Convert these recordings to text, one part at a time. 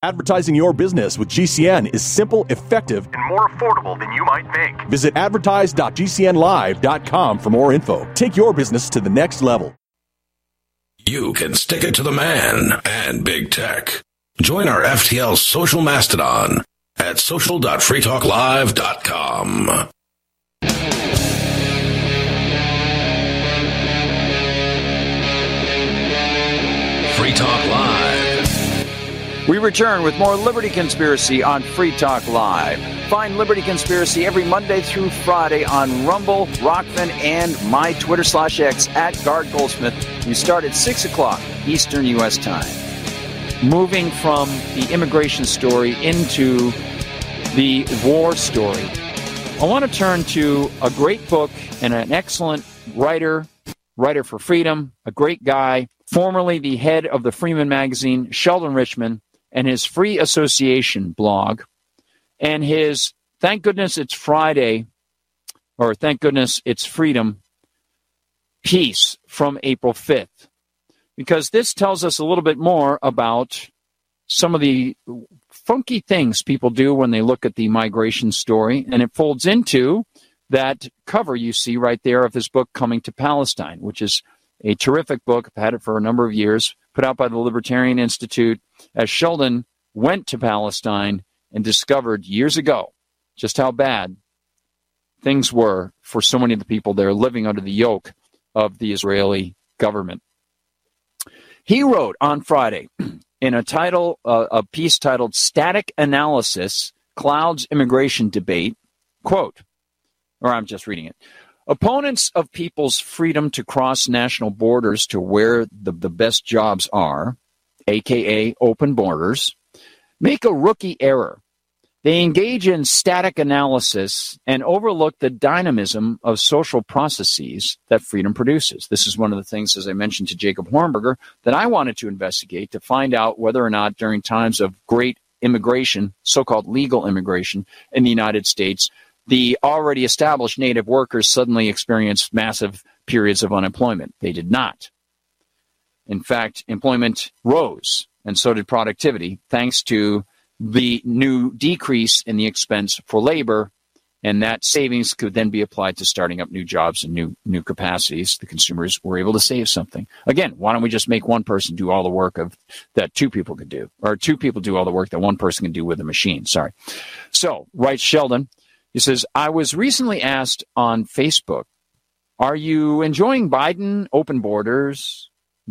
Advertising your business with GCN is simple, effective, and more affordable than you might think. Visit advertise.gcnlive.com for more info. Take your business to the next level. You can stick it to the man and big tech. Join our FTL social mastodon at social.freetalklive.com. Free Talk Live. We return with more Liberty Conspiracy on Free Talk Live. Find Liberty Conspiracy every Monday through Friday on Rumble, Rockfin, and my Twitter/X at Guard Goldsmith. We start at 6 o'clock Eastern U.S. time. Moving from the immigration story into the war story, I want to turn to a great book and an excellent writer for freedom, a great guy, formerly the head of the Freeman magazine, Sheldon Richman, and his Free Association blog, and his Thank Goodness It's Friday, or Thank Goodness It's Freedom piece from April 5th. Because this tells us a little bit more about some of the funky things people do when they look at the migration story, and it folds into that cover you see right there of his book, Coming to Palestine, which is a terrific book. I've had it for a number of years, put out by the Libertarian Institute, as Sheldon went to Palestine and discovered years ago just how bad things were for so many of the people there living under the yoke of the Israeli government. He wrote on Friday in a piece titled Static Analysis, Clouds Immigration Debate, quote, or I'm just reading it. Opponents of people's freedom to cross national borders to where the best jobs are, a.k.a. open borders, make a rookie error. They engage in static analysis and overlook the dynamism of social processes that freedom produces. This is one of the things, as I mentioned to Jacob Hornberger, that I wanted to investigate to find out whether or not during times of great immigration, so-called legal immigration in the United States, the already established native workers suddenly experienced massive periods of unemployment. They did not. In fact, employment rose, and so did productivity, thanks to the new decrease in the expense for labor, and that savings could then be applied to starting up new jobs and new capacities. The consumers were able to save something. Again, why don't we just make one person do all the work that two people could do, or two people do all the work that one person can do with a machine? Sorry. So, writes Sheldon, he says, I was recently asked on Facebook, are you enjoying Biden's open borders?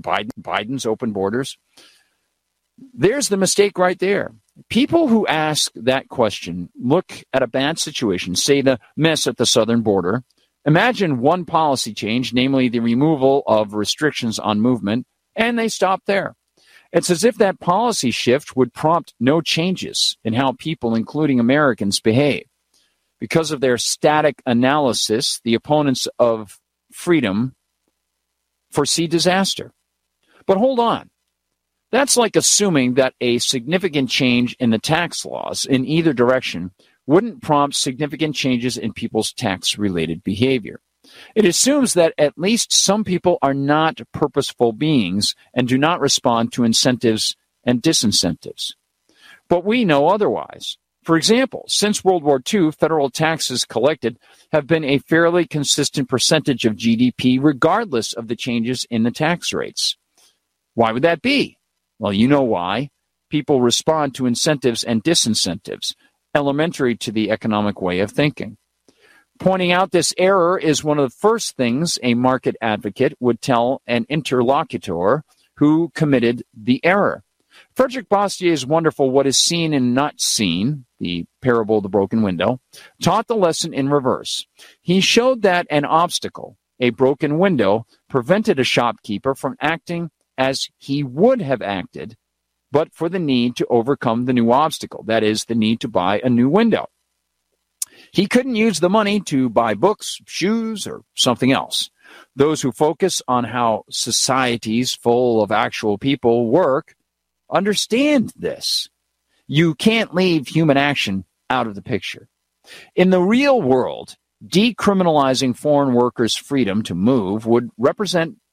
There's the mistake right there. People who ask that question look at a bad situation, say the mess at the southern border. Imagine one policy change, namely the removal of restrictions on movement, and they stop there. It's as if that policy shift would prompt no changes in how people, including Americans, behave. Because of their static analysis, the opponents of freedom foresee disaster. But hold on. That's like assuming that a significant change in the tax laws in either direction wouldn't prompt significant changes in people's tax-related behavior. It assumes that at least some people are not purposeful beings and do not respond to incentives and disincentives. But we know otherwise. For example, since World War II, federal taxes collected have been a fairly consistent percentage of GDP regardless of the changes in the tax rates. Why would that be? Well, you know why. People respond to incentives and disincentives, elementary to the economic way of thinking. Pointing out this error is one of the first things a market advocate would tell an interlocutor who committed the error. Frederick Bastier's wonderful What is Seen and Not Seen, the parable of the broken window, taught the lesson in reverse. He showed that an obstacle, a broken window, prevented a shopkeeper from acting as he would have acted, but for the need to overcome the new obstacle, that is, the need to buy a new window. He couldn't use the money to buy books, shoes, or something else. Those who focus on how societies full of actual people work understand this. You can't leave human action out of the picture. In the real world, decriminalizing foreign workers' freedom to move would represent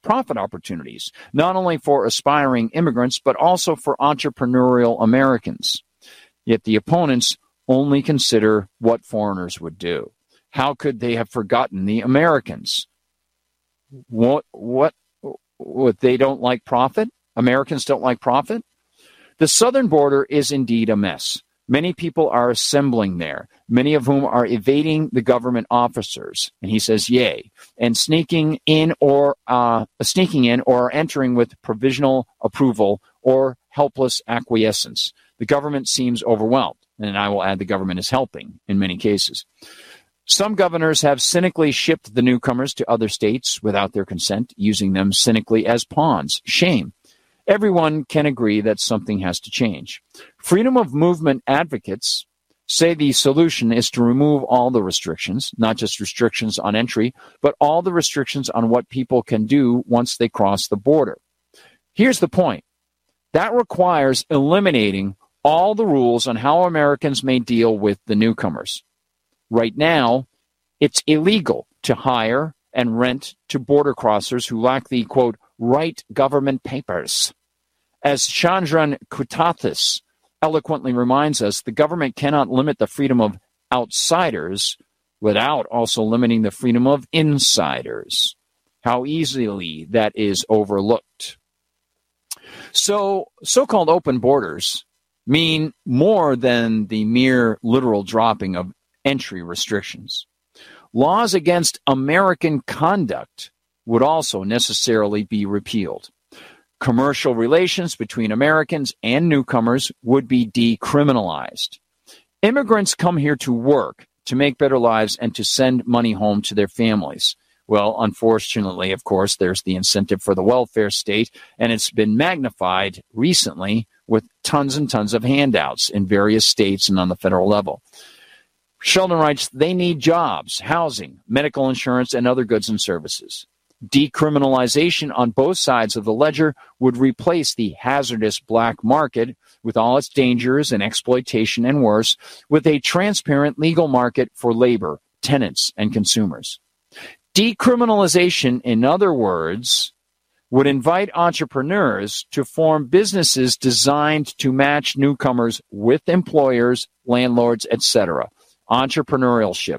profit opportunities, not only for aspiring immigrants, but also for entrepreneurial Americans. Yet the opponents only consider what foreigners would do. How could they have forgotten the Americans? What they don't like profit? Americans don't like profit? The southern border is indeed a mess. Many people are assembling there, many of whom are evading the government officers. And he says, yay, and sneaking in or entering with provisional approval or helpless acquiescence. The government seems overwhelmed, and I will add the government is helping in many cases. Some governors have cynically shipped the newcomers to other states without their consent, using them cynically as pawns. Shame. Everyone can agree that something has to change. Freedom of movement advocates say the solution is to remove all the restrictions, not just restrictions on entry, but all the restrictions on what people can do once they cross the border. Here's the point. That requires eliminating all the rules on how Americans may deal with the newcomers. Right now, it's illegal to hire and rent to border crossers who lack the, quote, right government papers. As Chandran Kutathis eloquently reminds us, the government cannot limit the freedom of outsiders without also limiting the freedom of insiders. How easily that is overlooked. So-called open borders mean more than the mere literal dropping of entry restrictions. Laws against American conduct would also necessarily be repealed. Commercial relations between Americans and newcomers would be decriminalized. Immigrants come here to work, to make better lives, and to send money home to their families. Well, unfortunately, of course, there's the incentive for the welfare state, and it's been magnified recently with tons and tons of handouts in various states and on the federal level. Sheldon writes, they need jobs, housing, medical insurance, and other goods and services. Decriminalization on both sides of the ledger would replace the hazardous black market with all its dangers and exploitation and worse with a transparent legal market for labor, tenants, and consumers. Decriminalization, in other words, would invite entrepreneurs to form businesses designed to match newcomers with employers, landlords, etc. Entrepreneurship.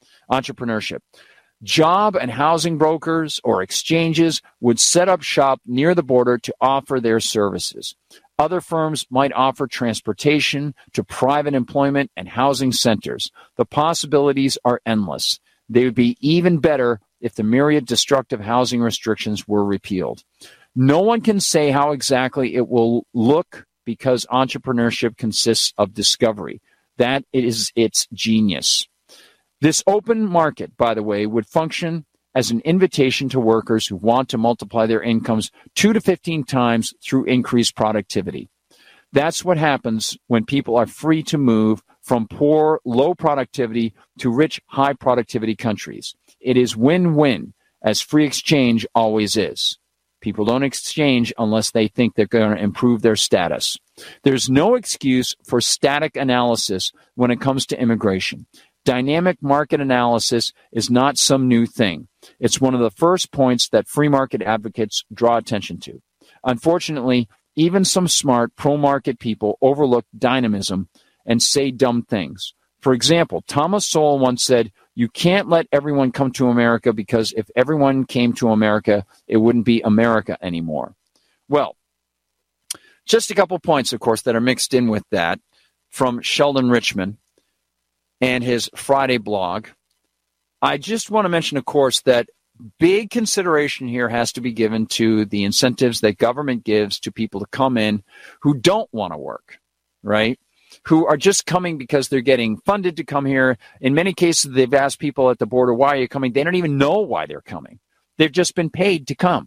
Job and housing brokers or exchanges would set up shop near the border to offer their services. Other firms might offer transportation to private employment and housing centers. The possibilities are endless. They would be even better if the myriad destructive housing restrictions were repealed. No one can say how exactly it will look because entrepreneurship consists of discovery. That is its genius. This open market, by the way, would function as an invitation to workers who want to multiply their incomes 2 to 15 times through increased productivity. That's what happens when people are free to move from poor, low productivity to rich, high productivity countries. It is win-win, as free exchange always is. People don't exchange unless they think they're going to improve their status. There's no excuse for static analysis when it comes to immigration. Dynamic market analysis is not some new thing. It's one of the first points that free market advocates draw attention to. Unfortunately, even some smart pro-market people overlook dynamism and say dumb things. For example, Thomas Sowell once said, you can't let everyone come to America because if everyone came to America, it wouldn't be America anymore. Well, just a couple points, of course, that are mixed in with that from Sheldon Richman and his Friday blog. I just want to mention, of course, that big consideration here has to be given to the incentives that government gives to people to come in who don't want to work, right? Who are just coming because they're getting funded to come here. In many cases, they've asked people at the border, why are you coming? They don't even know why they're coming. They've just been paid to come.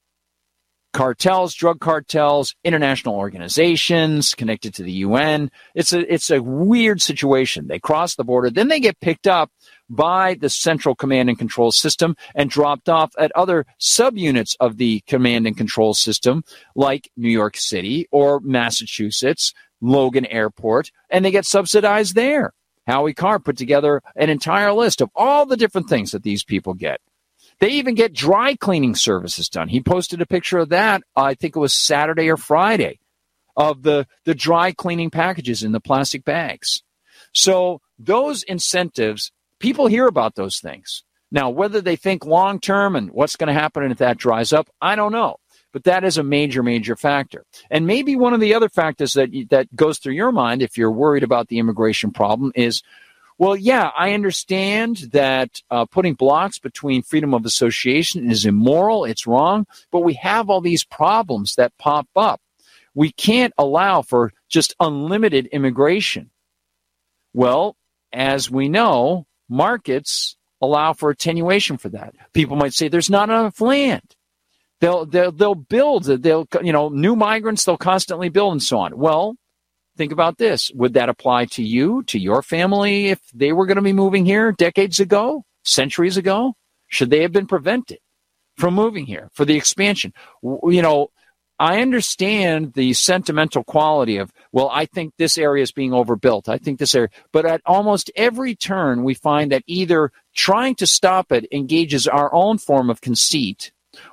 Cartels, drug cartels, international organizations connected to the UN. It's a weird situation. They cross the border, then they get picked up by the central command and control system and dropped off at other subunits of the command and control system, like New York City or Massachusetts, Logan Airport, and they get subsidized there. Howie Carr put together an entire list of all the different things that these people get. They even get dry cleaning services done. He posted a picture of that, I think it was Saturday or Friday, of the dry cleaning packages in the plastic bags. So those incentives, people hear about those things. Now, whether they think long-term and what's going to happen if that dries up, I don't know. But that is a major, major factor. And maybe one of the other factors that goes through your mind if you're worried about the immigration problem is, well, yeah, I understand that putting blocks between freedom of association is immoral, it's wrong, but we have all these problems that pop up. We can't allow for just unlimited immigration. Well, as we know, markets allow for attenuation for that. People might say there's not enough land. They'll build, new migrants, they'll constantly build and so on. Well, think about this. Would that apply to you, to your family, if they were going to be moving here decades ago, centuries ago? Should they have been prevented from moving here for the expansion? I understand the sentimental quality of, well, I think this area is being overbuilt. I think this area, but at almost every turn, we find that either trying to stop it engages our own form of conceit,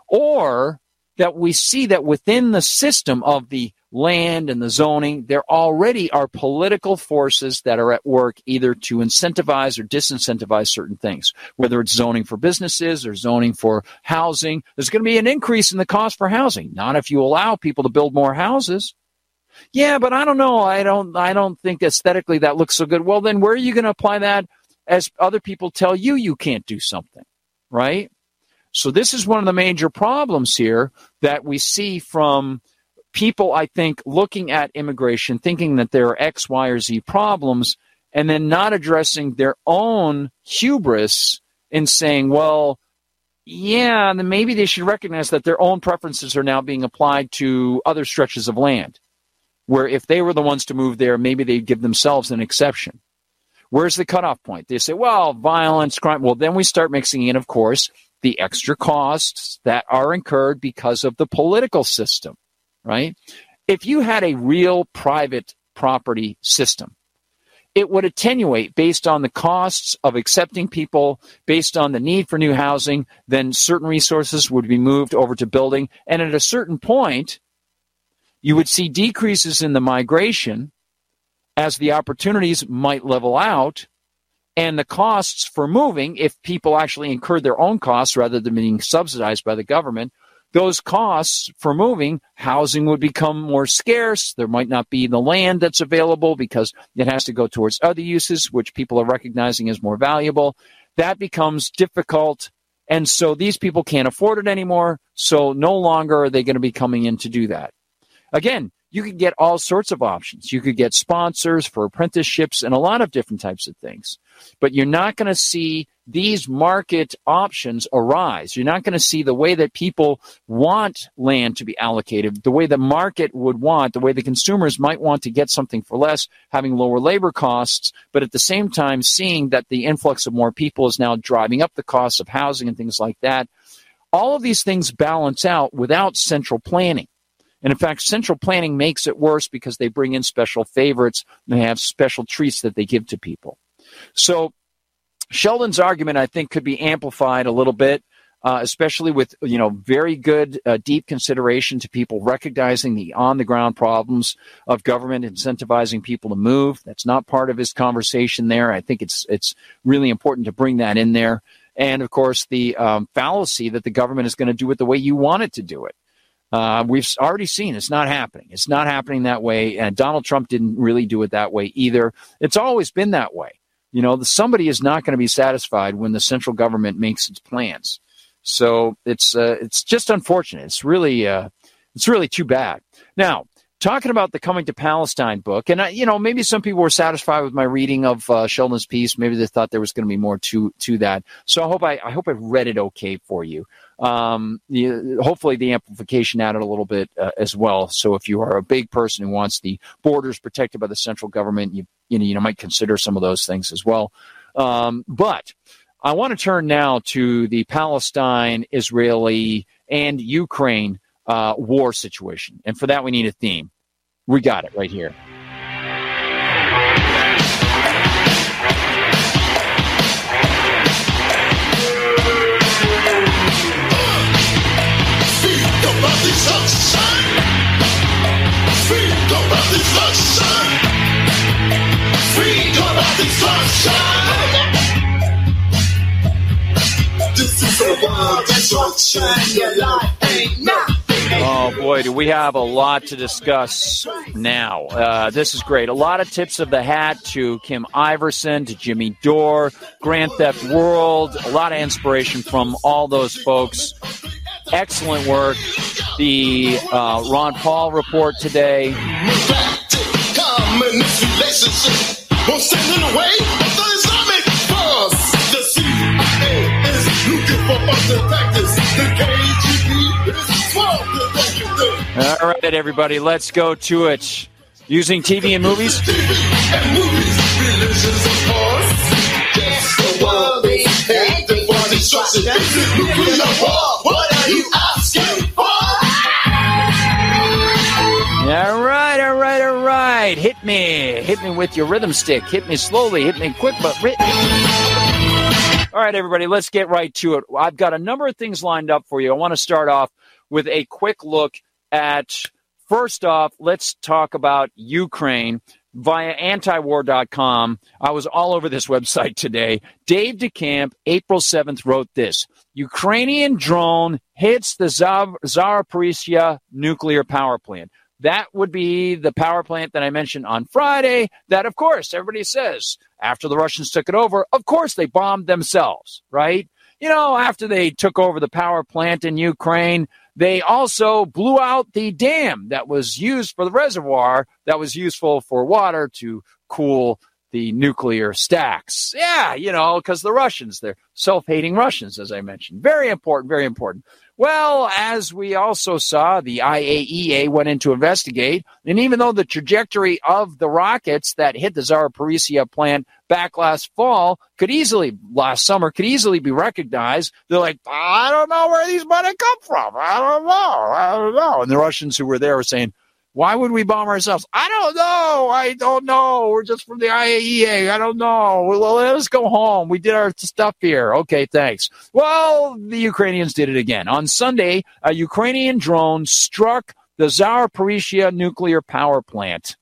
or that we see that within the system of the land and the zoning, there already are political forces that are at work either to incentivize or disincentivize certain things, whether it's zoning for businesses or zoning for housing. There's going to be an increase in the cost for housing, not if you allow people to build more houses. Yeah, but I don't know. I don't think aesthetically that looks so good. Well, then where are you going to apply that as other people tell you can't do something, right? So this is one of the major problems here that we see from people, I think, looking at immigration, thinking that there are X, Y, or Z problems, and then not addressing their own hubris in saying, well, yeah, then maybe they should recognize that their own preferences are now being applied to other stretches of land, where if they were the ones to move there, maybe they'd give themselves an exception. Where's the cutoff point? They say, well, violence, crime. Well, then we start mixing in, of course, the extra costs that are incurred because of the political system, right? If you had a real private property system, it would attenuate based on the costs of accepting people, based on the need for new housing, then certain resources would be moved over to building. And at a certain point, you would see decreases in the migration as the opportunities might level out. And the costs for moving, if people actually incurred their own costs rather than being subsidized by the government, those costs for moving, housing would become more scarce. There might not be the land that's available because it has to go towards other uses, which people are recognizing as more valuable. That becomes difficult. And so these people can't afford it anymore. So no longer are they going to be coming in to do that. Again, you could get all sorts of options. You could get sponsors for apprenticeships and a lot of different types of things. But you're not going to see these market options arise. You're not going to see the way that people want land to be allocated, the way the market would want, the way the consumers might want to get something for less, having lower labor costs, but at the same time seeing that the influx of more people is now driving up the costs of housing and things like that. All of these things balance out without central planning. And in fact, central planning makes it worse because they bring in special favorites and they have special treats that they give to people. So Sheldon's argument, I think, could be amplified a little bit, especially with, very good, deep consideration to people recognizing the on-the-ground problems of government incentivizing people to move. That's not part of his conversation there. I think it's really important to bring that in there. And, of course, the fallacy that the government is going to do it the way you want it to do it. We've already seen it's not happening. It's not happening that way. And Donald Trump didn't really do it that way either. It's always been that way. Somebody is not going to be satisfied when the central government makes its plans. So it's just unfortunate. It's really too bad. Now, talking about the Coming to Palestine book, and maybe some people were satisfied with my reading of Sheldon's piece. Maybe they thought there was going to be more to that. So I hope I read it okay for you. Hopefully the amplification added a little bit as well. So if you are a big person who wants the borders protected by the central government, you might consider some of those things as well. But I want to turn now to the Palestine, Israeli, and Ukraine war situation. And for that, we need a theme. We got it right here. Oh, boy, do we have a lot to discuss now. This is great. A lot of tips of the hat to Kim Iverson, to Jimmy Dore, Grand Theft World. A lot of inspiration from all those folks. Excellent work. The Ron Paul report today. All right, everybody, let's go to it. Using TV and movies? All right. Hit me with your rhythm stick. Hit me slowly. Hit me quick, but all right, everybody, let's get right to it. I've got a number of things lined up for you. I want to start off with a quick look at, first off, let's talk about Ukraine via antiwar.com. I was all over this website today. Dave DeCamp, April 7th, wrote this. Ukrainian drone hits the Zaporizhzhia nuclear power plant. That would be the power plant that I mentioned on Friday that, of course, everybody says after the Russians took it over, of course, they bombed themselves, right? You know, after they took over the power plant in Ukraine, they also blew out the dam that was used for the reservoir that was useful for water to cool the nuclear stacks. Yeah, you know, because the Russians, they're self-hating Russians, as I mentioned. Very important, very important. Well, as we also saw, the IAEA went in to investigate, and even though the trajectory of the rockets that hit the Zaporizhzhia plant back last last summer, could easily be recognized, they're like, I don't know where these might come from. I don't know. And the Russians who were there were saying, why would we bomb ourselves? I don't know. We're just from the IAEA. I don't know. Well, let us go home. We did our stuff here. Okay, thanks. Well, the Ukrainians did it again. On Sunday, a Ukrainian drone struck the Zaporizhzhia nuclear power plant.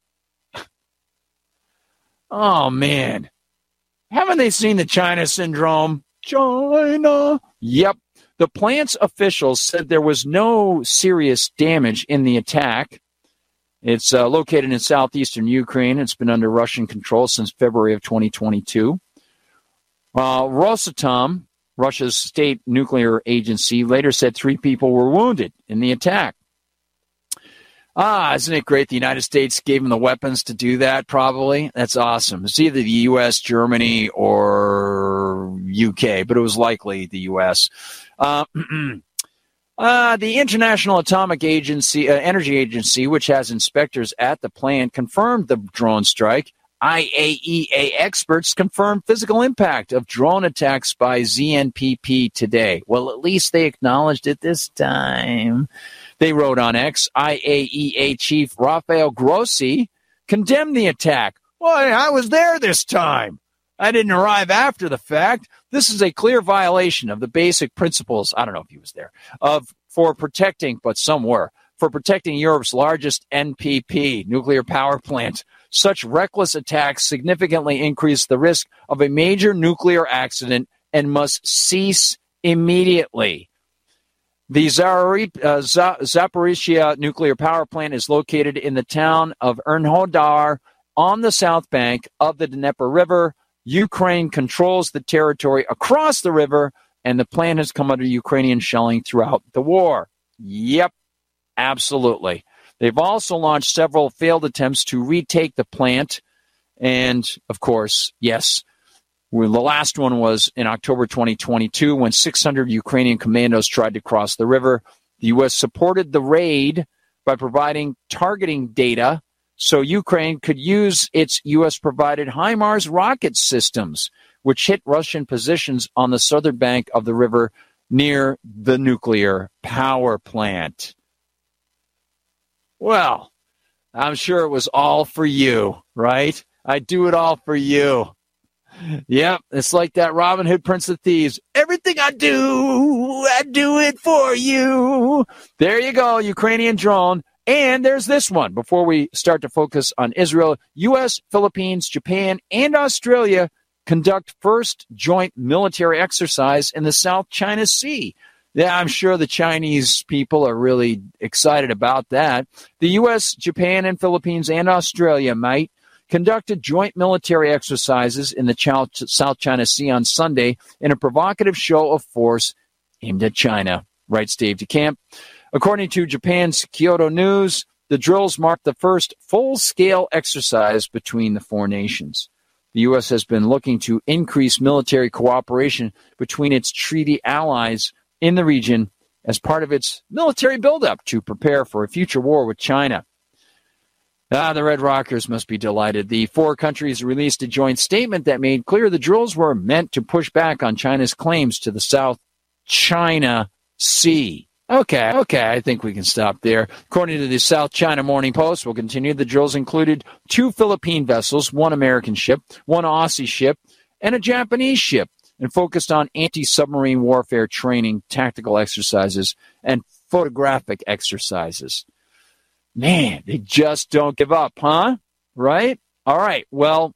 Oh, man. Haven't they seen the China syndrome? China. Yep. The plant's officials said there was no serious damage in the attack. It's located in southeastern Ukraine. It's been under Russian control since February of 2022. Rosatom, Russia's state nuclear agency, later said 3 people were wounded in the attack. Isn't it great the United States gave them the weapons to do that, probably? That's awesome. It's either the U.S., Germany, or U.K., but it was likely the U.S. The International Atomic Energy Agency, which has inspectors at the plant, confirmed the drone strike. IAEA experts confirmed physical impact of drone attacks by ZNPP today. Well, at least they acknowledged it this time. They wrote on X, IAEA Chief Rafael Grossi condemned the attack. Well, I was there this time. I didn't arrive after the fact. This is a clear violation of the basic principles, I don't know if he was there, for protecting Europe's largest NPP, nuclear power plant. Such reckless attacks significantly increase the risk of a major nuclear accident and must cease immediately. The Zaporizhzhia nuclear power plant is located in the town of Enerhodar on the south bank of the Dnieper River. Ukraine controls the territory across the river, and the plant has come under Ukrainian shelling throughout the war. Yep, absolutely. They've also launched several failed attempts to retake the plant. And, of course, yes, the last one was in October 2022 when 600 Ukrainian commandos tried to cross the river. The U.S. supported the raid by providing targeting data so Ukraine could use its U.S.-provided HIMARS rocket systems, which hit Russian positions on the southern bank of the river near the nuclear power plant. Well, I'm sure it was all for you, right? I do it all for you. Yep, it's like that Robin Hood, Prince of Thieves. Everything I do it for you. There you go, Ukrainian drone And there's this one before we start to focus on Israel. U.S., Philippines, Japan, and Australia conduct first joint military exercise in the South China Sea. Yeah, I'm sure the Chinese people are really excited about that. The U.S., Japan, and Philippines and Australia might conducted joint military exercises in the South China Sea on Sunday in a provocative show of force aimed at China, writes Dave DeCamp. According to Japan's Kyodo News, the drills marked the first full-scale exercise between the four nations. The U.S. has been looking to increase military cooperation between its treaty allies in the region as part of its military buildup to prepare for a future war with China. The Red Rockers must be delighted. The four countries released a joint statement that made clear the drills were meant to push back on China's claims to the South China Sea. Okay, I think we can stop there. According to the South China Morning Post, we'll continue. The drills included 2 Philippine vessels, 1 American ship, 1 Aussie ship, and a Japanese ship, and focused on anti-submarine warfare training, tactical exercises, and photographic exercises. Man, they just don't give up, huh? Right? All right, well,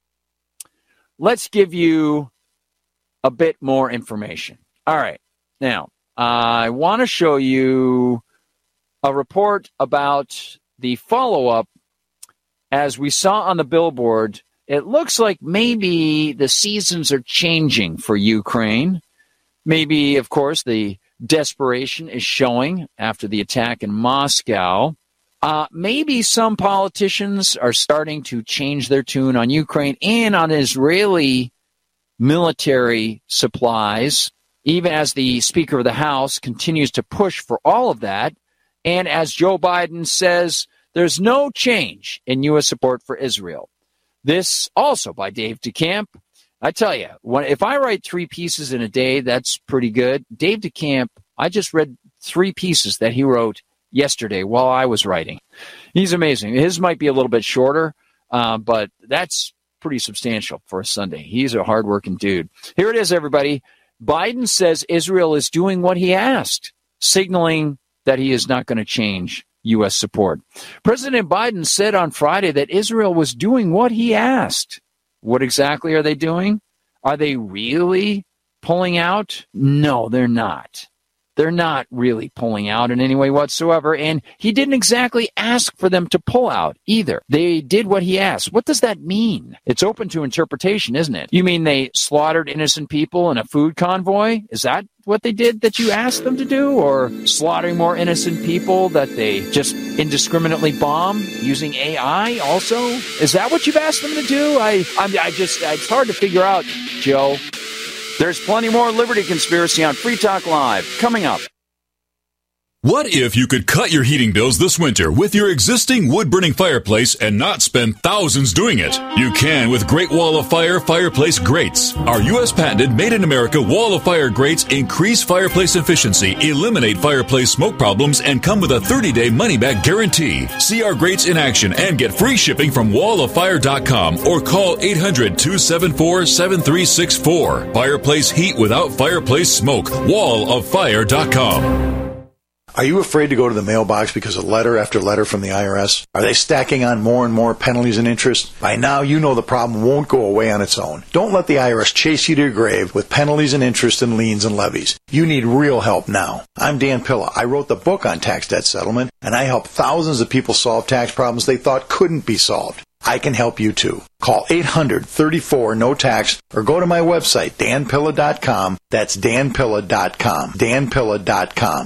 let's give you a bit more information. All right, now, I want to show you a report about the follow-up. As we saw on the billboard, it looks like maybe the seasons are changing for Ukraine. Maybe, of course, the desperation is showing after the attack in Moscow. Maybe some politicians are starting to change their tune on Ukraine and on Israeli military supplies, even as the Speaker of the House continues to push for all of that. And as Joe Biden says, there's no change in U.S. support for Israel. This also by Dave DeCamp. I tell you, if I write 3 pieces in a day, that's pretty good. Dave DeCamp, I just read 3 pieces that he wrote yesterday while I was writing. He's amazing. His might be a little bit shorter, but that's pretty substantial for a Sunday. He's a hardworking dude. Here it is, everybody. Biden says Israel is doing what he asked, signaling that he is not going to change U.S. support. President Biden said on Friday that Israel was doing what he asked. What exactly are they doing? Are they really pulling out? No, they're not. They're not really pulling out in any way whatsoever, and he didn't exactly ask for them to pull out either. They did what he asked. What does that mean? It's open to interpretation, isn't it? You mean they slaughtered innocent people in a food convoy? Is that what they did that you asked them to do? Or slaughtering more innocent people that they just indiscriminately bomb using AI also? Is that what you've asked them to do? It's hard to figure out, Joe. There's plenty more Liberty Conspiracy on Free Talk Live coming up. What if you could cut your heating bills this winter with your existing wood-burning fireplace and not spend thousands doing it? You can with Great Wall of Fire fireplace grates. Our U.S. patented made-in-America Wall of Fire grates increase fireplace efficiency, eliminate fireplace smoke problems, and come with a 30-day money-back guarantee. See our grates in action and get free shipping from walloffire.com or call 800-274-7364. Fireplace heat without fireplace smoke. walloffire.com. Are you afraid to go to the mailbox because of letter after letter from the IRS? Are they stacking on more and more penalties and interest? By now, you know the problem won't go away on its own. Don't let the IRS chase you to your grave with penalties and interest and liens and levies. You need real help now. I'm Dan Pilla. I wrote the book on tax debt settlement, and I help thousands of people solve tax problems they thought couldn't be solved. I can help you too. Call 800-34-NO-TAX or go to my website, danpilla.com. That's danpilla.com. danpilla.com.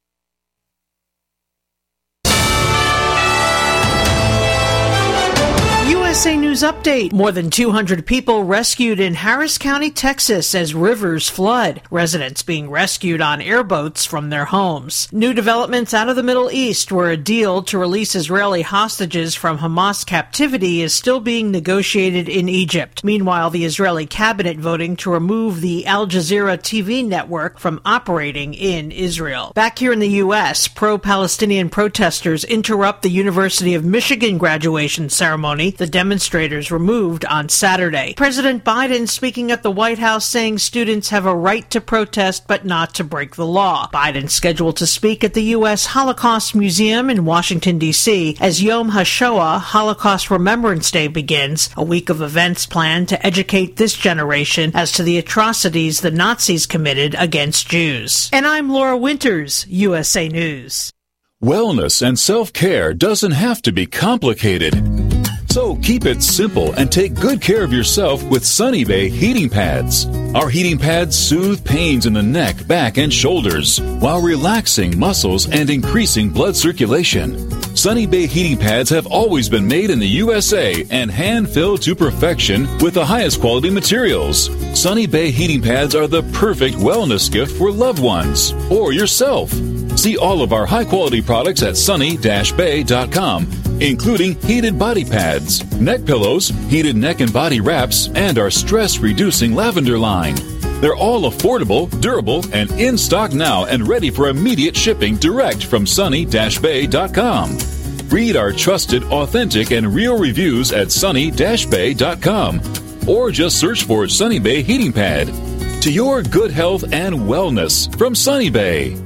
USA News Update. More than 200 people rescued in Harris County, Texas as rivers flood. Residents being rescued on airboats from their homes. New developments out of the Middle East, where a deal to release Israeli hostages from Hamas captivity is still being negotiated in Egypt. Meanwhile, the Israeli cabinet voting to remove the Al Jazeera TV network from operating in Israel. Back here in the U.S., pro-Palestinian protesters interrupt the University of Michigan graduation ceremony. The demonstrators removed on Saturday. President Biden speaking at the White House saying students have a right to protest but not to break the law. Biden scheduled to speak at the U.S. Holocaust Museum in Washington, D.C. as Yom HaShoah, Holocaust Remembrance Day, begins, a week of events planned to educate this generation as to the atrocities the Nazis committed against Jews. And I'm Laura Winters, USA News. Wellness and self-care doesn't have to be complicated. So keep it simple and take good care of yourself with Sunny Bay heating pads. Our heating pads soothe pains in the neck, back, and shoulders while relaxing muscles and increasing blood circulation. Sunny Bay heating pads have always been made in the USA and hand-filled to perfection with the highest quality materials. Sunny Bay heating pads are the perfect wellness gift for loved ones or yourself. See all of our high-quality products at sunny-bay.com, including heated body pads, neck pillows, heated neck and body wraps, and our stress-reducing lavender line. They're all affordable, durable, and in stock now and ready for immediate shipping direct from sunny-bay.com. Read our trusted, authentic, and real reviews at sunny-bay.com or just search for Sunny Bay Heating Pad. To your good health and wellness from Sunny Bay.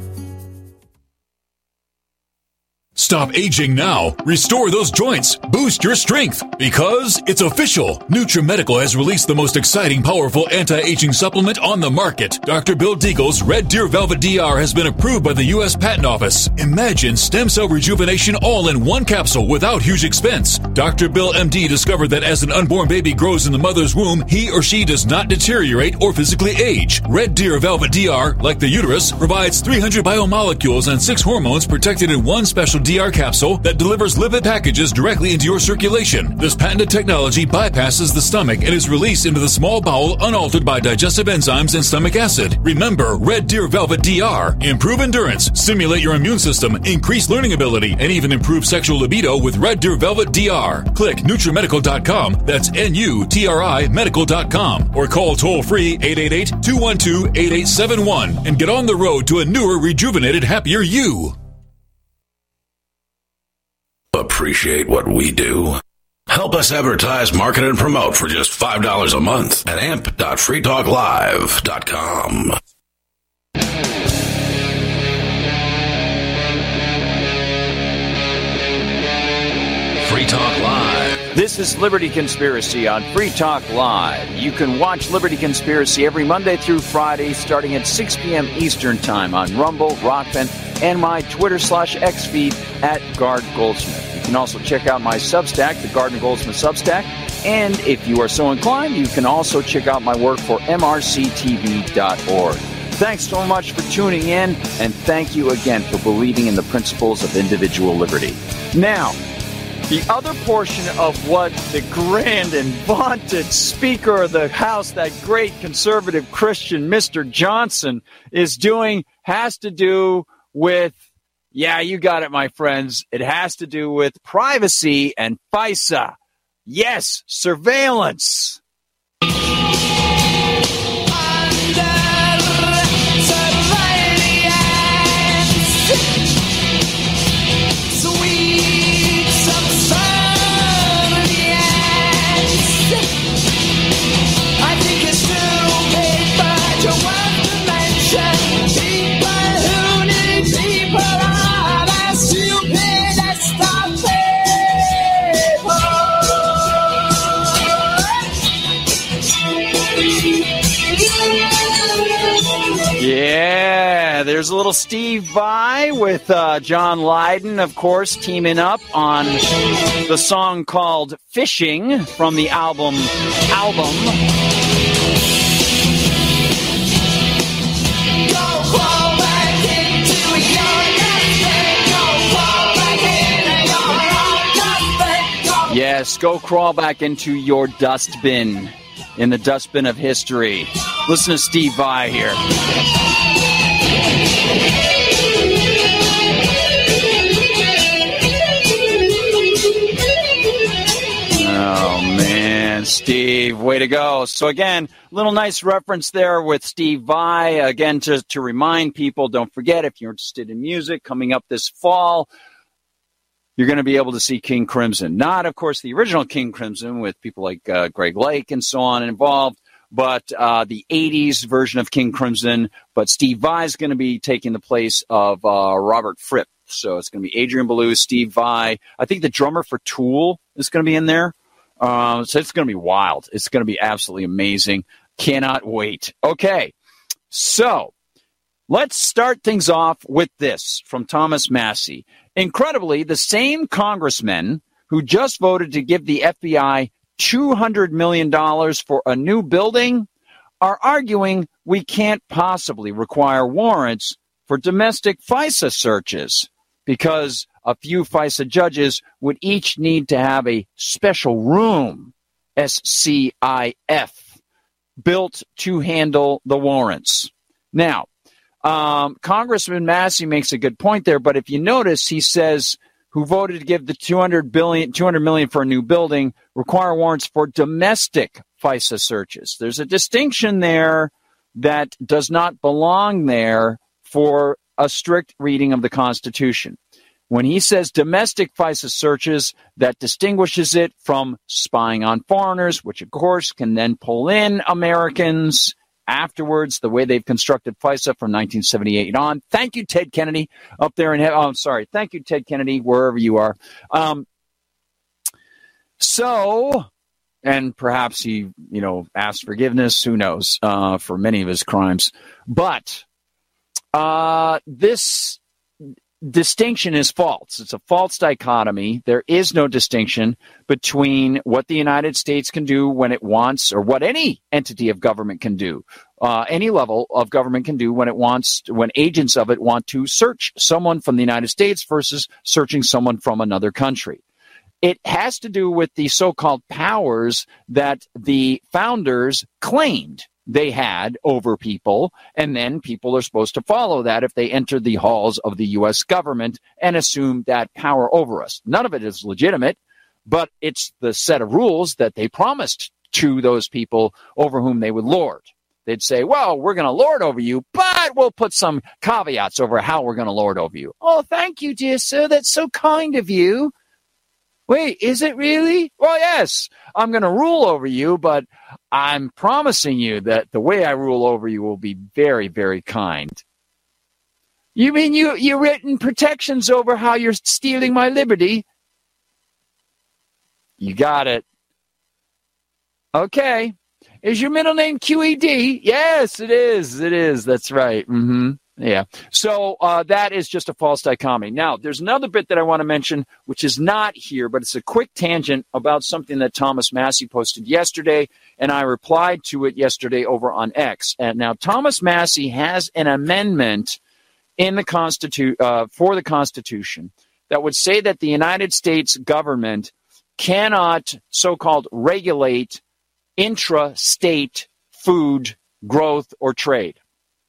Stop aging now. Restore those joints. Boost your strength. Because it's official. NutriMedical has released the most exciting, powerful anti-aging supplement on the market. Dr. Bill Deagle's Red Deer Velvet DR has been approved by the U.S. Patent Office. Imagine stem cell rejuvenation all in one capsule without huge expense. Dr. Bill MD discovered that as an unborn baby grows in the mother's womb, he or she does not deteriorate or physically age. Red Deer Velvet DR, like the uterus, provides 300 biomolecules and 6 hormones protected in one special DR capsule that delivers lipid packages directly into your circulation. This patented technology bypasses the stomach and is released into the small bowel unaltered by digestive enzymes and stomach acid. Remember, Red Deer Velvet DR. Improve endurance, stimulate your immune system, increase learning ability, and even improve sexual libido with Red Deer Velvet DR. Click NutriMedical.com, that's NUTRI Medical.com, or call toll-free 888-212-8871 and get on the road to a newer, rejuvenated, happier you. Appreciate what we do? Help us advertise, market, and promote for just $5 a month at amp.freetalklive.com. Free Talk Live. This is Liberty Conspiracy on Free Talk Live. You can watch Liberty Conspiracy every Monday through Friday starting at 6 p.m. Eastern Time on Rumble, Rockfin, and my Twitter/X feed at Gard Goldsmith. You can also check out my Substack, the Gardner Goldsmith Substack. And if you are so inclined, you can also check out my work for mrctv.org. Thanks so much for tuning in, and thank you again for believing in the principles of individual liberty. Now, the other portion of what the grand and vaunted Speaker of the House, that great conservative Christian Mr. Johnson, is doing has to do with, yeah, you got it, my friends. It has to do with privacy and FISA. Yes, surveillance. Yeah, there's a little Steve Vai with John Lydon, of course, teaming up on the song called Fishing from the album. Yes, go crawl back into your dustbin, in the dustbin of history. Listen to Steve Vai here. Oh, man, Steve, way to go. So again, little nice reference there with Steve Vai. Again, to remind people, don't forget, if you're interested in music coming up this fall, you're going to be able to see King Crimson. Not, of course, the original King Crimson with people like Greg Lake and so on involved, but the 80s version of King Crimson. But Steve Vai is going to be taking the place of Robert Fripp. So it's going to be Adrian Belew, Steve Vai. I think the drummer for Tool is going to be in there. So it's going to be wild. It's going to be absolutely amazing. Cannot wait. Okay, so let's start things off with this from Thomas Massie. Incredibly, the same congressmen who just voted to give the FBI $200 million for a new building are arguing we can't possibly require warrants for domestic FISA searches because a few FISA judges would each need to have a special room, SCIF, built to handle the warrants. Now, Congressman Massie makes a good point there, but if you notice, he says who voted to give the $200 million for a new building require warrants for domestic FISA searches. There's a distinction there that does not belong there for a strict reading of the Constitution. When he says domestic FISA searches, that distinguishes it from spying on foreigners, which, of course, can then pull in Americans afterwards, the way they've constructed FISA from 1978 on. Thank you, Ted Kennedy, up there in heaven. Oh, I'm sorry. Thank you, Ted Kennedy, wherever you are. And perhaps he, asked forgiveness, who knows, for many of his crimes. But this distinction is false. It's a false dichotomy. There is no distinction between what the United States can do when it wants, or what any entity of government can do, any level of government can do when it wants, when agents of it want to search someone from the United States versus searching someone from another country. It has to do with the so-called powers that the founders claimed they had over people, and then people are supposed to follow that if they enter the halls of the U.S. government and assume that power over us. None of it is legitimate, but it's the set of rules that they promised to those people over whom they would lord. They'd say, well, we're going to lord over you, but we'll put some caveats over how we're going to lord over you. Oh, thank you, dear sir. That's so kind of you. Wait, is it really? Well, yes, I'm going to rule over you, but I'm promising you that the way I rule over you will be very, very kind. You mean you're written protections over how you're stealing my liberty? You got it. Okay. Is your middle name QED? Yes, it is. It is. That's right. Mm-hmm. Yeah. So that is just a false dichotomy. Now, there's another bit that I want to mention, which is not here, but it's a quick tangent about something that Thomas Massie posted yesterday, and I replied to it yesterday over on X. And now, Thomas Massie has an amendment in the for the Constitution that would say that the United States government cannot so-called regulate intra-state food growth or trade.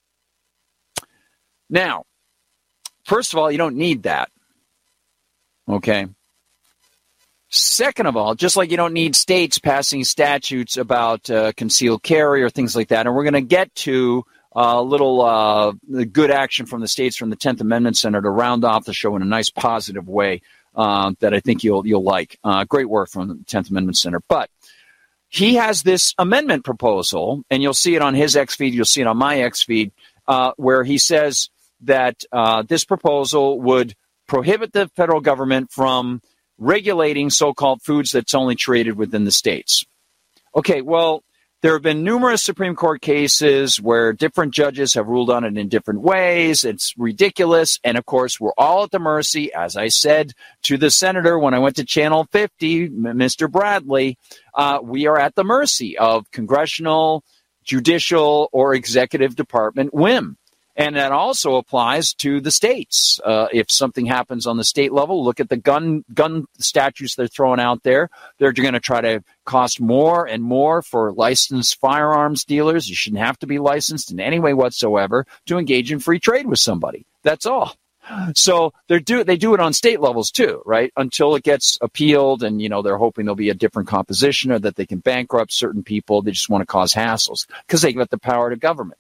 Now, first of all, you don't need that, okay? Second of all, just like you don't need states passing statutes about concealed carry or things like that, and we're going to get to a little good action from the states from the 10th Amendment Center to round off the show in a nice positive way that I think you'll like. Great work from the 10th Amendment Center. But he has this amendment proposal, and you'll see it on his X feed, you'll see it on my X feed, where he says that this proposal would prohibit the federal government from regulating so-called foods that's only traded within the states. Okay, well, there have been numerous Supreme Court cases where different judges have ruled on it in different ways. It's ridiculous. And, of course, we're all at the mercy, as I said to the senator when I went to Channel 50, Mr. Bradley, we are at the mercy of congressional, judicial, or executive department whim. And that also applies to the states. If something happens on the state level, look at the gun statutes they're throwing out there. They're going to try to cost more and more for licensed firearms dealers. You shouldn't have to be licensed in any way whatsoever to engage in free trade with somebody. That's all. So they do it on state levels too, right? Until it gets appealed, and they're hoping there'll be a different composition or that they can bankrupt certain people. They just want to cause hassles because they got the power to government.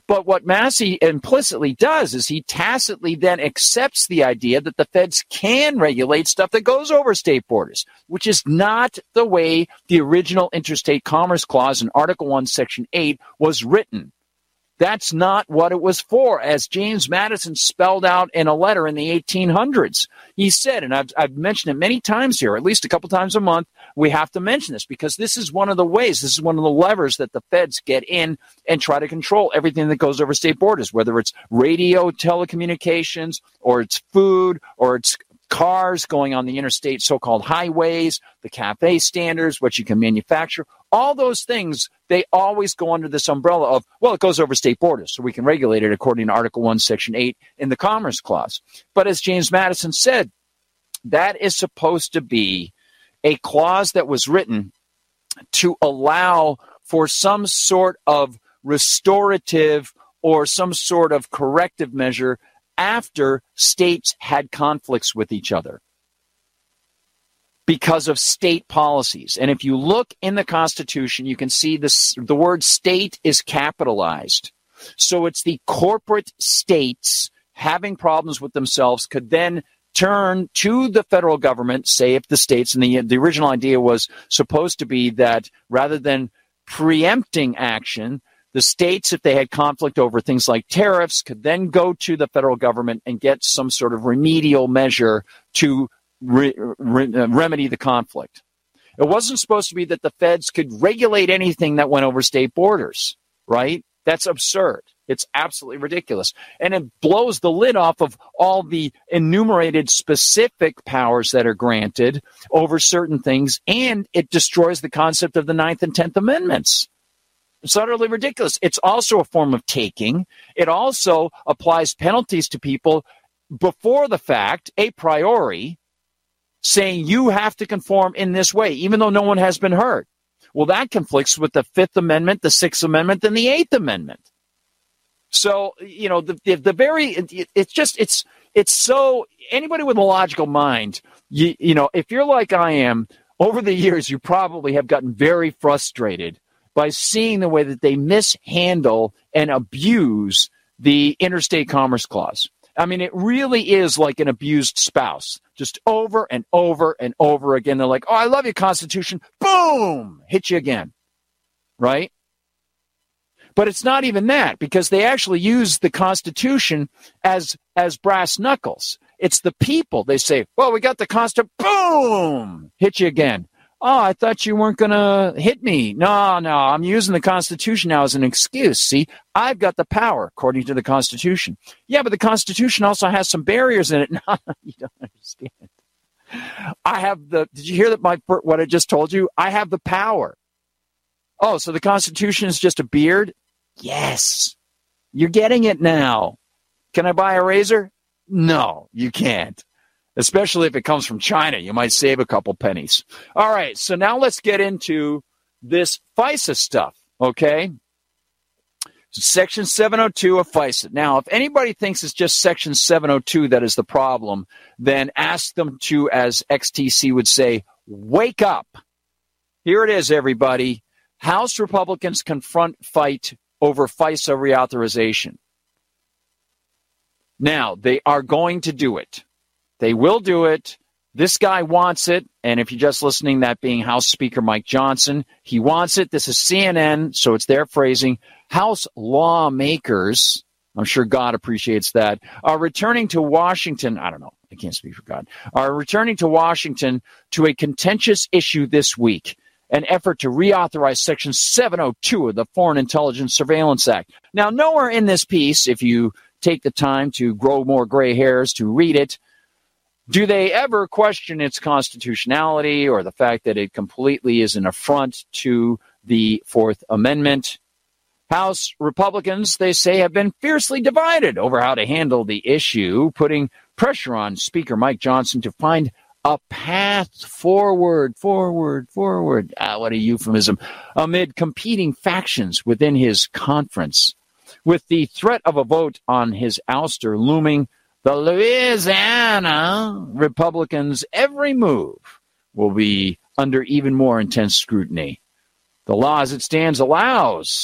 But what Massey implicitly does is he tacitly then accepts the idea that the feds can regulate stuff that goes over state borders, which is not the way the original Interstate Commerce Clause in Article 1, Section 8 was written. That's not what it was for, as James Madison spelled out in a letter in the 1800s. He said, and I've mentioned it many times here, at least a couple times a month, we have to mention this because this is one of the ways, this is one of the levers that the feds get in and try to control everything that goes over state borders, whether it's radio, telecommunications, or it's food, or it's cars going on the interstate so-called highways, the CAFE standards, what you can manufacture, all those things, they always go under this umbrella of, well, it goes over state borders, so we can regulate it according to Article 1, Section 8 in the Commerce Clause. But as James Madison said, that is supposed to be a clause that was written to allow for some sort of restorative or some sort of corrective measure after states had conflicts with each other because of state policies. And if you look in the Constitution, you can see the word state is capitalized. So it's the corporate states having problems with themselves could then turn to the federal government, say if the states, and the original idea was supposed to be that rather than preempting action, the states, if they had conflict over things like tariffs, could then go to the federal government and get some sort of remedial measure to remedy the conflict. It wasn't supposed to be that the feds could regulate anything that went over state borders, right? That's absurd. It's absolutely ridiculous. And it blows the lid off of all the enumerated specific powers that are granted over certain things, and it destroys the concept of the 9th and 10th Amendments. It's utterly ridiculous. It's also a form of taking. It also applies penalties to people before the fact, a priori, saying you have to conform in this way, even though no one has been hurt. Well, that conflicts with the 5th Amendment, the 6th Amendment, and the 8th Amendment. So, you know, it's so, anybody with a logical mind, you know, if you're like I am, over the years, you probably have gotten very frustrated by seeing the way that they mishandle and abuse the Interstate Commerce Clause. I mean, it really is like an abused spouse, just over and over and over again. They're like, oh, I love your Constitution. Boom! Hit you again. Right? But it's not even that, because they actually use the Constitution as brass knuckles. It's the people. They say, well, we got the Constitution. Boom! Hit you again. Oh, I thought you weren't going to hit me. No, I'm using the Constitution now as an excuse. See, I've got the power, according to the Constitution. Yeah, but the Constitution also has some barriers in it. No, you don't understand. Did you hear what I just told you? I have the power. Oh, so the Constitution is just a beard? Yes. You're getting it now. Can I buy a razor? No, you can't. Especially if it comes from China. You might save a couple pennies. All right, so now let's get into this FISA stuff, okay? Section 702 of FISA. Now, if anybody thinks it's just Section 702 that is the problem, then ask them to, as XTC would say, wake up. Here it is, everybody. House Republicans confront fight over FISA reauthorization. Now, they are going to do it. They will do it. This guy wants it. And if you're just listening, that being House Speaker Mike Johnson, he wants it. This is CNN, so it's their phrasing. House lawmakers, I'm sure God appreciates that, are returning to Washington. I don't know. I can't speak for God. Are returning to Washington to a contentious issue this week, an effort to reauthorize Section 702 of the Foreign Intelligence Surveillance Act. Now, nowhere in this piece, if you take the time to grow more gray hairs to read it, do they ever question its constitutionality or the fact that it completely is an affront to the Fourth Amendment? House Republicans, they say, have been fiercely divided over how to handle the issue, putting pressure on Speaker Mike Johnson to find a path forward. What a euphemism. Amid competing factions within his conference. With the threat of a vote on his ouster looming, the Louisiana Republicans' every move will be under even more intense scrutiny. The law as it stands allows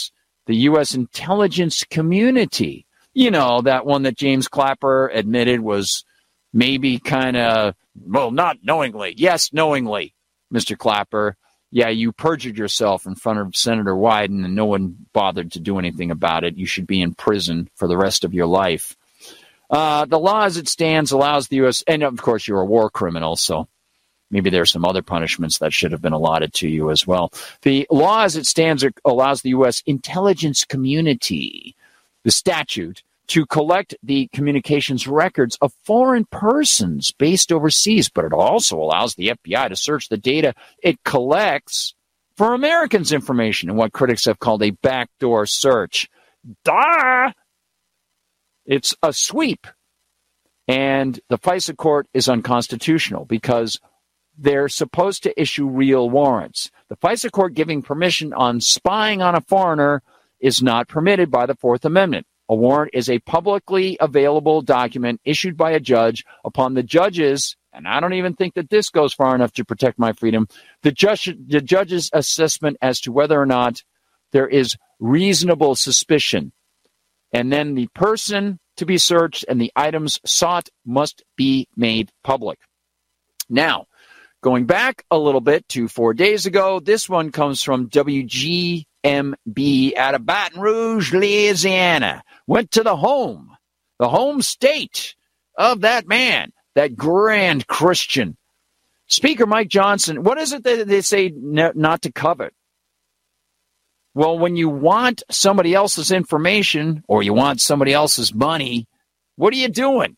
the U.S. intelligence community. You know, that one that James Clapper admitted was maybe kind of, well, not knowingly. Yes, knowingly, Mr. Clapper. Yeah, you perjured yourself in front of Senator Wyden, and no one bothered to do anything about it. You should be in prison for the rest of your life. The law as it stands allows the U.S., and of course you're a war criminal, so maybe there's some other punishments that should have been allotted to you as well. The law as it stands allows the U.S. intelligence community, the statute, to collect the communications records of foreign persons based overseas, but it also allows the FBI to search the data it collects for Americans' information in what critics have called a backdoor search. Duh! It's a sweep. And the FISA court is unconstitutional because they're supposed to issue real warrants. The FISA court giving permission on spying on a foreigner is not permitted by the Fourth Amendment. A warrant is a publicly available document issued by a judge upon the judge's, and I don't even think that this goes far enough to protect my freedom, the judge's assessment as to whether or not there is reasonable suspicion. And then the person to be searched and the items sought must be made public. Now, going back a little bit to 4 days ago, this one comes from WGMB out of Baton Rouge, Louisiana. Went to the home state of that man, that grand Christian. Speaker Mike Johnson, what is it that they say not to covet? Well, when you want somebody else's information or you want somebody else's money, what are you doing?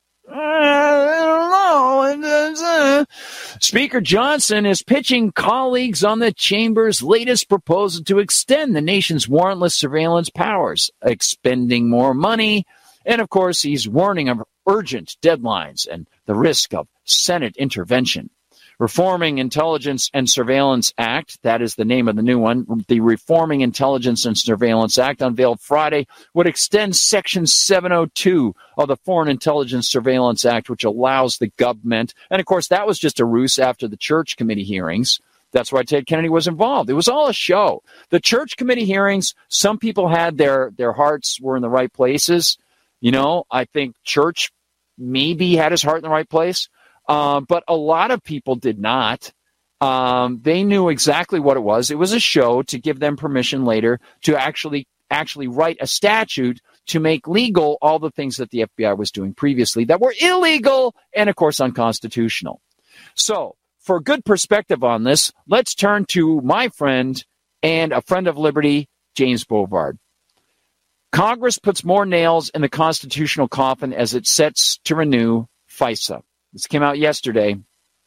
I don't know. Speaker Johnson is pitching colleagues on the chamber's latest proposal to extend the nation's warrantless surveillance powers, expending more money. And, of course, he's warning of urgent deadlines and the risk of Senate intervention. Reforming Intelligence and Surveillance Act, that is the name of the new one, the Reforming Intelligence and Surveillance Act, unveiled Friday, would extend Section 702 of the Foreign Intelligence Surveillance Act, which allows the government, and of course that was just a ruse after the Church Committee hearings. That's why Ted Kennedy was involved. It was all a show. The Church Committee hearings, some people had their hearts were in the right places. You know, I think Church maybe had his heart in the right place. But a lot of people did not. They knew exactly what it was. It was a show to give them permission later to actually write a statute to make legal all the things that the FBI was doing previously that were illegal and, of course, unconstitutional. So, for good perspective on this, let's turn to my friend and a friend of liberty, James Bovard. Congress puts more nails in the constitutional coffin as it sets to renew FISA. This came out yesterday.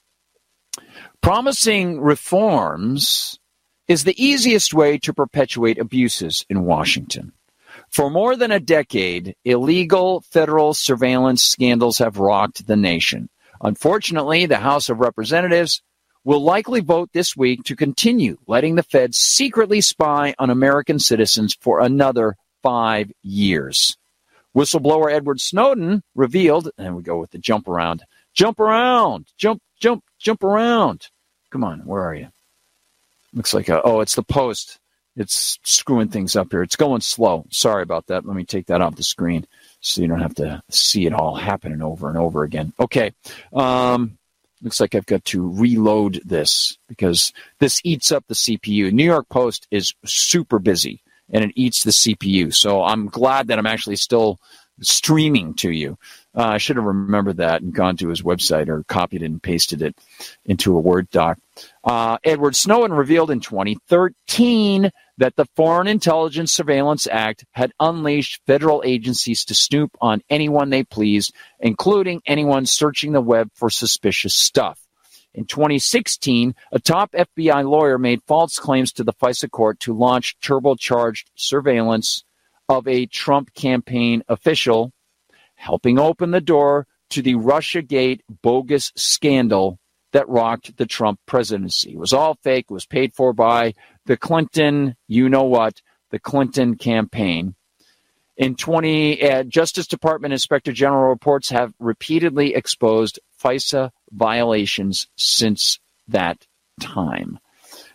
Promising reforms is the easiest way to perpetuate abuses in Washington. For more than a decade, illegal federal surveillance scandals have rocked the nation. Unfortunately, the House of Representatives will likely vote this week to continue letting the feds secretly spy on American citizens for another 5 years. Whistleblower Edward Snowden revealed, and we go with the jump around. Jump around. Jump around. Come on, where are you? Looks like it's the Post. It's screwing things up here. It's going slow. Sorry about that. Let me take that off the screen so you don't have to see it all happening over and over again. Okay. Looks like I've got to reload this because this eats up the CPU. New York Post is super busy and it eats the CPU. So I'm glad that I'm actually still streaming to you. I should have remembered that and gone to his website or copied it and pasted it into a Word doc. Edward Snowden revealed in 2013 that the Foreign Intelligence Surveillance Act had unleashed federal agencies to snoop on anyone they pleased, including anyone searching the web for suspicious stuff. In 2016, a top FBI lawyer made false claims to the FISA court to launch turbocharged surveillance of a Trump campaign official, helping open the door to the Russiagate bogus scandal that rocked the Trump presidency. It was all fake. It was paid for by the Clinton, the Clinton campaign. In Justice Department Inspector General reports have repeatedly exposed FISA violations since that time.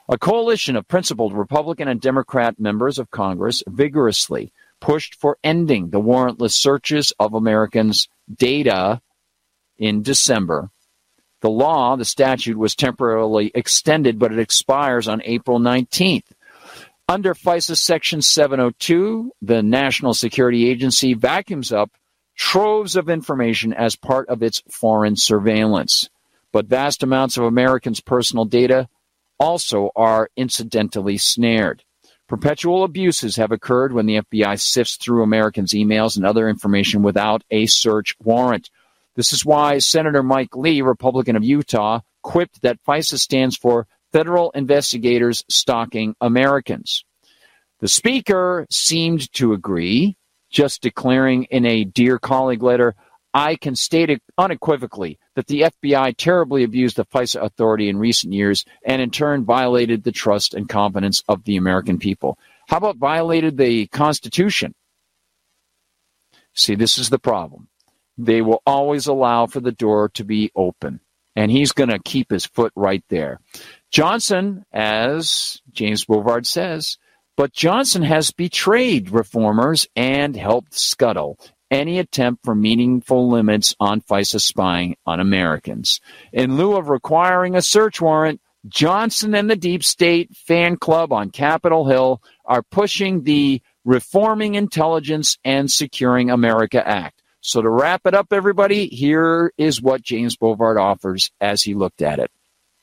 A coalition of principled Republican and Democrat members of Congress vigorously pushed for ending the warrantless searches of Americans' data in December. The statute was temporarily extended, but it expires on April 19th. Under FISA Section 702, the National Security Agency vacuums up troves of information as part of its foreign surveillance. But vast amounts of Americans' personal data also are incidentally snared. Perpetual abuses have occurred when the FBI sifts through Americans' emails and other information without a search warrant. This is why Senator Mike Lee, Republican of Utah, quipped that FISA stands for Federal Investigators Stalking Americans. The Speaker seemed to agree, just declaring in a Dear Colleague letter, I can state unequivocally that the FBI terribly abused the FISA authority in recent years and in turn violated the trust and confidence of the American people. How about violated the Constitution? See, this is the problem. They will always allow for the door to be open, and he's going to keep his foot right there. Johnson, as James Bovard says, but Johnson has betrayed reformers and helped scuttle any attempt for meaningful limits on FISA spying on Americans. In lieu of requiring a search warrant, Johnson and the Deep State fan club on Capitol Hill are pushing the Reforming Intelligence and Securing America Act. So to wrap it up, everybody, here is what James Bovard offers as he looked at it.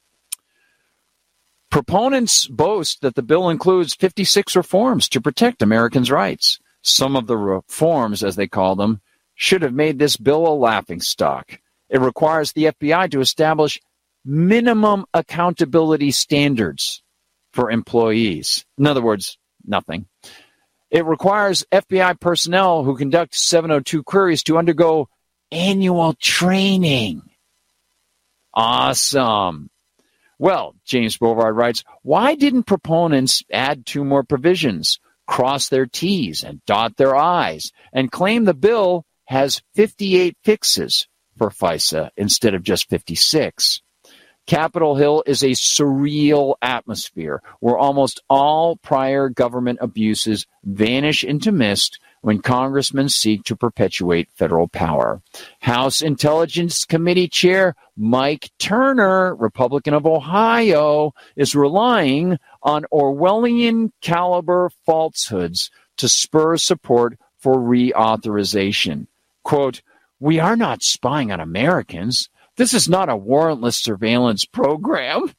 Proponents boast that the bill includes 56 reforms to protect Americans' rights. Some of the reforms, as they call them, should have made this bill a laughingstock. It requires the FBI to establish minimum accountability standards for employees. In other words, nothing. It requires FBI personnel who conduct 702 queries to undergo annual training. Awesome. Well, James Bovard writes, why didn't proponents add 2 more provisions, cross their T's and dot their I's, and claim the bill has 58 fixes for FISA instead of just 56? Capitol Hill is a surreal atmosphere where almost all prior government abuses vanish into mist when congressmen seek to perpetuate federal power. House Intelligence Committee Chair Mike Turner, Republican of Ohio, is relying on Orwellian-caliber falsehoods to spur support for reauthorization. Quote, we are not spying on Americans. This is not a warrantless surveillance program.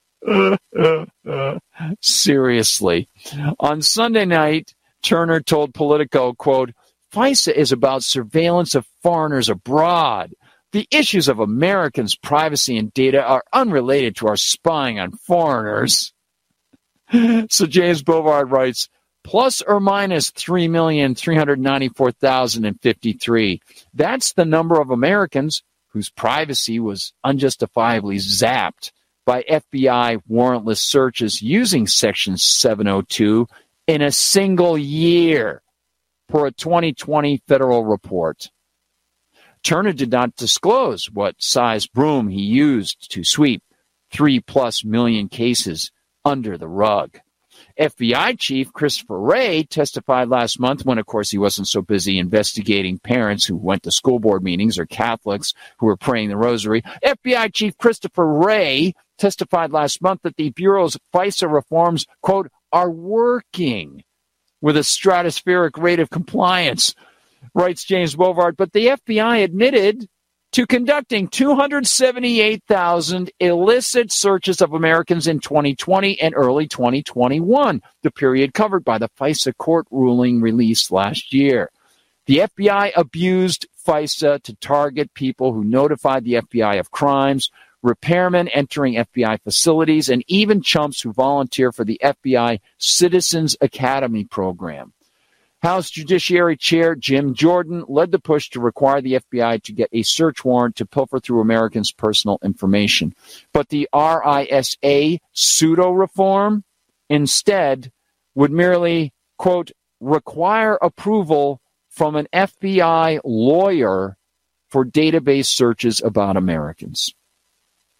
Seriously. On Sunday night, Turner told Politico, quote, FISA is about surveillance of foreigners abroad. The issues of Americans' privacy and data are unrelated to our spying on foreigners. So James Bovard writes, plus or minus 3,394,053. That's the number of Americans whose privacy was unjustifiably zapped by FBI warrantless searches using Section 702 in a single year, per a 2020 federal report. Turner did not disclose what size broom he used to sweep 3+ million cases under the rug. FBI Chief Christopher Wray testified last month when, of course, he wasn't so busy investigating parents who went to school board meetings or Catholics who were praying the rosary. FBI Chief Christopher Wray testified last month that the Bureau's FISA reforms, quote, are working with a stratospheric rate of compliance, writes James Bovard. But the FBI admitted to conducting 278,000 illicit searches of Americans in 2020 and early 2021, the period covered by the FISA court ruling released last year. The FBI abused FISA to target people who notified the FBI of crimes, repairmen entering FBI facilities, and even chumps who volunteer for the FBI Citizens Academy program. House Judiciary Chair Jim Jordan led the push to require the FBI to get a search warrant to pilfer through Americans' personal information. But the RISA pseudo-reform instead would merely, quote, require approval from an FBI lawyer for database searches about Americans.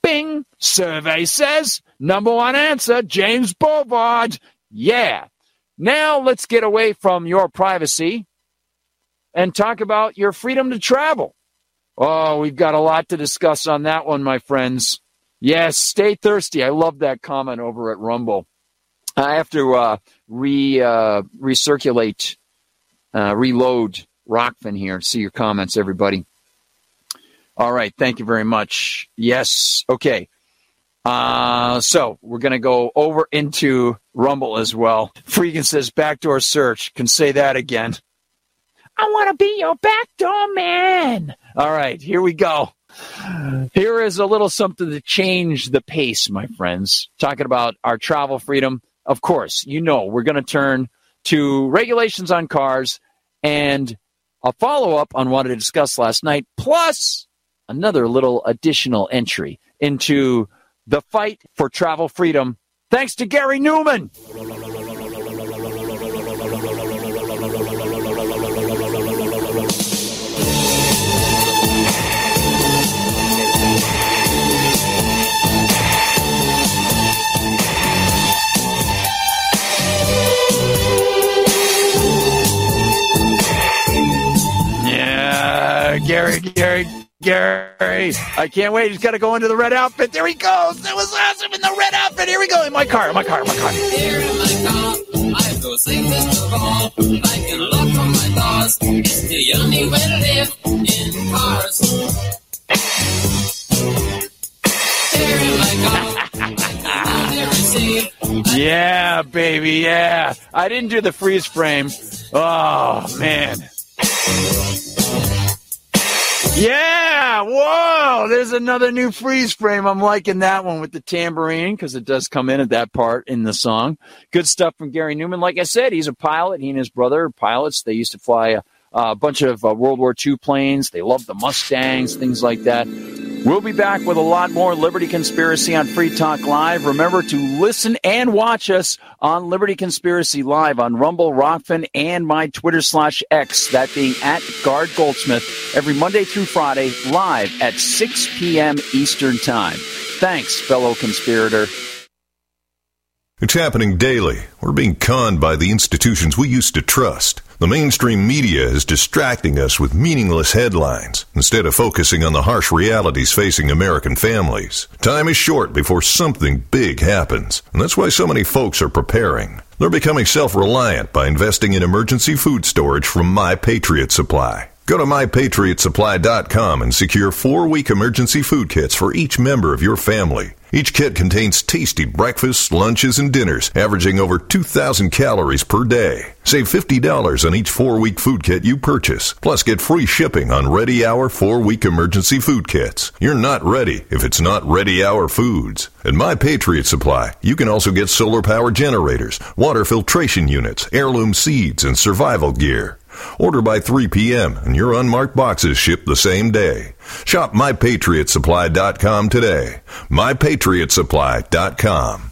Bing! Survey says, number one answer, James Bovard. Yeah. Now let's get away from your privacy and talk about your freedom to travel. Oh, we've got a lot to discuss on that one, my friends. Yes, stay thirsty. I love that comment over at Rumble. I have to recirculate, reload Rockfin here. See your comments, everybody. All right, thank you very much. Yes, okay. So we're going to go over into Rumble as well. Freakin says backdoor search. Can say that again. I want to be your backdoor man. All right, here we go. Here is a little something to change the pace, my friends. Talking about our travel freedom. Of course, you know we're going to turn to regulations on cars and a follow-up on what I discussed last night, plus another little additional entry into the fight for travel freedom, thanks to Gary Newman. Gary. I can't wait. He's got to go into the red outfit. There he goes. That was awesome in the red outfit. Here we go. In my car. Here in my car, I go safest of all. I can lock on my doors. It's the only way to live in cars. Here in my car, yeah, baby, yeah. I didn't do the freeze frame. Oh, man. Yeah, whoa, there's another new freeze frame. I'm liking that one with the tambourine because it does come in at that part in the song. Good stuff from Gary Newman. Like I said, he's a pilot. He and his brother are pilots. They used to fly a bunch of World War II planes. They love the Mustangs, things like that. We'll be back with a lot more Liberty Conspiracy on Free Talk Live. Remember to listen and watch us on Liberty Conspiracy Live on Rumble, Rockfin, and my Twitter/X, that being at Guard Goldsmith, every Monday through Friday, live at 6 p.m. Eastern Time. Thanks, fellow conspirator. It's happening daily. We're being conned by the institutions we used to trust. The mainstream media is distracting us with meaningless headlines instead of focusing on the harsh realities facing American families. Time is short before something big happens, and that's why so many folks are preparing. They're becoming self-reliant by investing in emergency food storage from My Patriot Supply. Go to MyPatriotSupply.com and secure 4-week emergency food kits for each member of your family. Each kit contains tasty breakfasts, lunches, and dinners, averaging over 2,000 calories per day. Save $50 on each 4-week food kit you purchase. Plus, get free shipping on Ready Hour 4-week emergency food kits. You're not ready if it's not Ready Hour Foods. At My Patriot Supply, you can also get solar power generators, water filtration units, heirloom seeds, and survival gear. Order by 3 p.m. and your unmarked boxes ship the same day. Shop MyPatriotSupply.com today. MyPatriotSupply.com.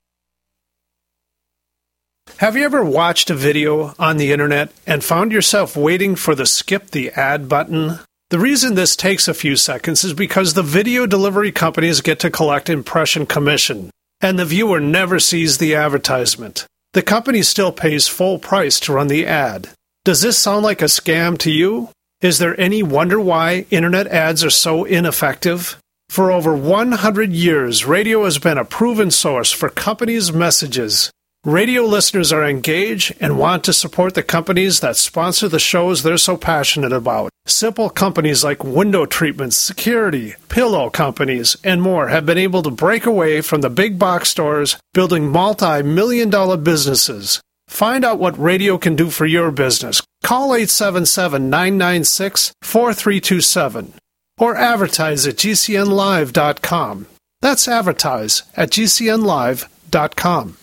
Have you ever watched a video on the internet and found yourself waiting for the skip the ad button? The reason this takes a few seconds is because the video delivery companies get to collect impression commission, and the viewer never sees the advertisement. The company still pays full price to run the ad. Does this sound like a scam to you? Is there any wonder why internet ads are so ineffective? For over 100 years, radio has been a proven source for companies' messages. Radio listeners are engaged and want to support the companies that sponsor the shows they're so passionate about. Simple companies like window treatments, security, pillow companies, and more have been able to break away from the big box stores, building multi-million-dollar businesses. Find out what radio can do for your business. Call 877-996-4327 or advertise at GCNlive.com. That's advertise at GCNlive.com.